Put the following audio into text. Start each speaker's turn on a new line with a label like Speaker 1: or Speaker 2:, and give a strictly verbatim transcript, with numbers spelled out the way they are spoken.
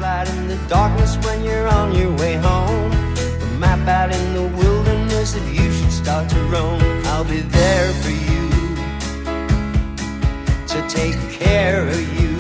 Speaker 1: flashlight in the darkness when you're on your way home. The map out in the wilderness if you should start to roam. I'll be there for you, to take care of you.